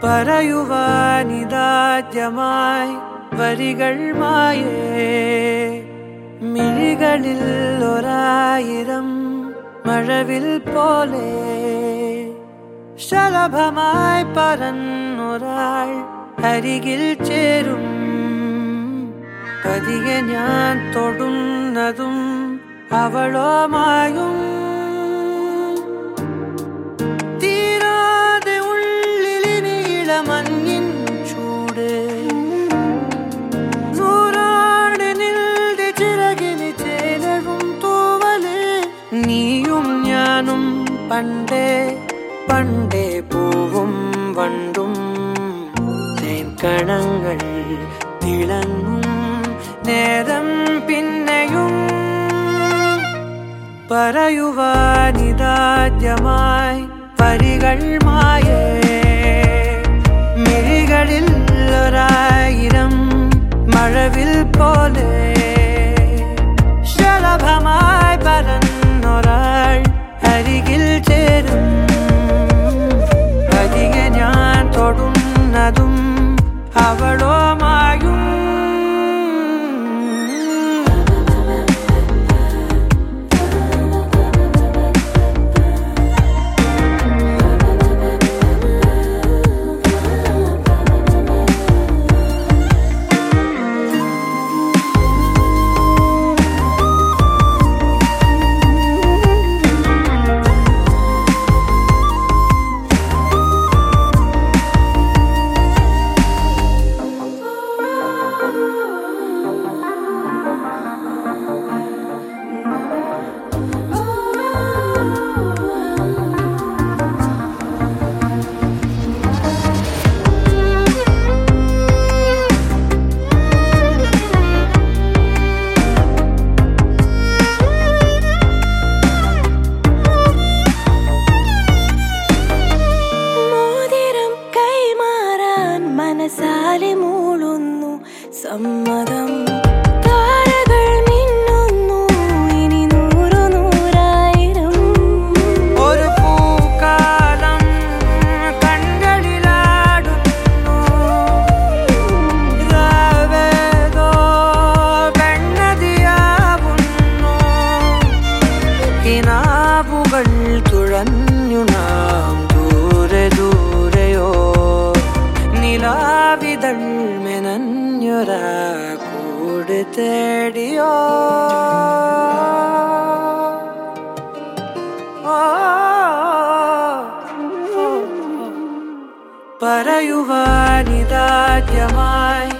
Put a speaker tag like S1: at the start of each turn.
S1: പറയുവാനിതാദ്യമായി വരികൾ മായേ മിഴികളിൽ ഒരായിരം മഴവിൽ പോലെ ശലഭമായി പറന്നൊരാൾ അരികിൽ ചേരും പതിയെ ഞാൻ തൊടുന്നതും അവളോ മായും തീരാതെ ഉള്ളിലിനി ഇളമഞ്ഞിൻ ചൂട് നൂറാടിനിൽ ചിറകിന് ചേലവും തൂവല് നീയും ഞാനും പണ്ടേ പണ്ടേ പൂവും വണ്ടും തേൻകണങ്ങൾ തിളങ്ങും നേരം പിന്നെയും പറയുവാനിതാദ്യമായി വരികൾ മായേ മിഴികളിൽ ഒരായിരം മഴവിൽ പോലെ ശലഭമായി പറന്നൊരാൾ അരികിൽ ചേരും പതിയെ ഞാൻ തൊടുന്നതും അവളോ മായും
S2: മനസാലെ മൂളുന്നു സമ്മതം താരകൾ മിന്നുന്നു ഇനി നൂറു നൂറായിരം
S1: ഒരു പൂക്കാലം കൺകളിലാടുന്നു രാവേതോ പെണ്ണതിയാവുന്നു കിനാവുകൾ തുഴഞ്ഞു നാം ദൂരെ ദൂരെയോ നിലാവിതൾ മെനഞ്ഞൊരാ കൂട് തേടിയോ പറയുവാനിതാദ്യമായി